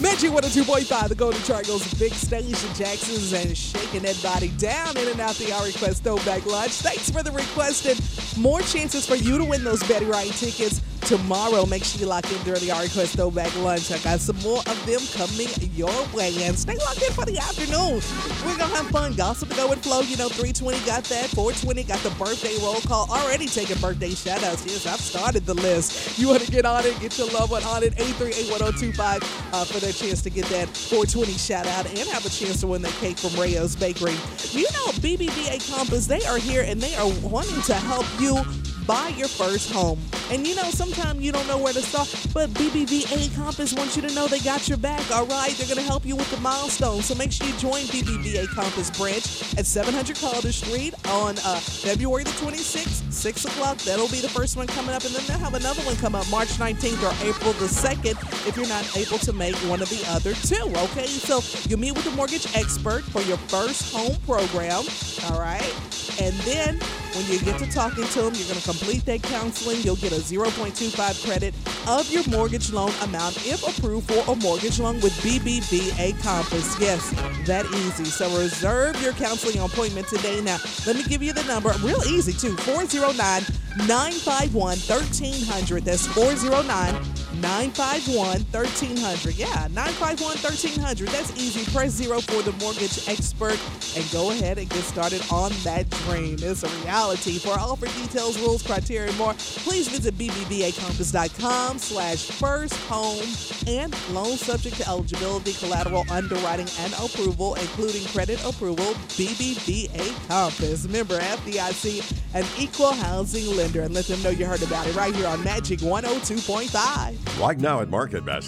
Magic 102.5, the Golden Triangle's big station. Jackson's and shaking that body down in and out the Our Request Throwback Lunch. Thanks for the request and more chances for you to win those Betty Wright tickets tomorrow. Make sure you lock in during the Our Request Throwback Lunch. I got some more of them coming your way. And stay locked in for the afternoon. We're going to have fun. Gossip to go with flow. 320 got that. 420 got the birthday roll call. Already taking birthday shout-outs. Yes, I've started the list. You want to get on it, get your loved one on it. 838-1025 for their chance to get that 420 shout-out and have a chance to win that cake from Rayo's Bakery. BBVA Compass, they are here and they are wanting to help you buy your first home. And sometimes you don't know where to start, but BBVA Compass wants you to know they got your back, all right? They're going to help you with the milestones. So make sure you join BBVA Compass branch at 700 Calder Street on February the 26th, 6 o'clock. That'll be the first one coming up, and then they'll have another one come up March 19th or April the 2nd if you're not able to make one of the other two, okay? So you meet with a mortgage expert for your first home program, all right? And then when you get to talking to them, you're going to complete that counseling. You'll get a 0.25 credit of your mortgage loan amount if approved for a mortgage loan with BBVA Compass. Yes, that easy. So reserve your counseling appointment today. Now, let me give you the number. Real easy, too. 409-951-1300. That's 409-951-1300. Yeah, 951-1300. That's easy. Press 0 for the mortgage expert and go ahead and get started on that dream. It's a reality. For offer details, rules, criteria, and more, please visit bbvacompass.com/first home and loan subject to eligibility, collateral, underwriting, and approval, including credit approval. BBVA Compass. Member FDIC, an equal housing lender. And let them know you heard about it right here on Magic 102.5. Right now at Market Basket.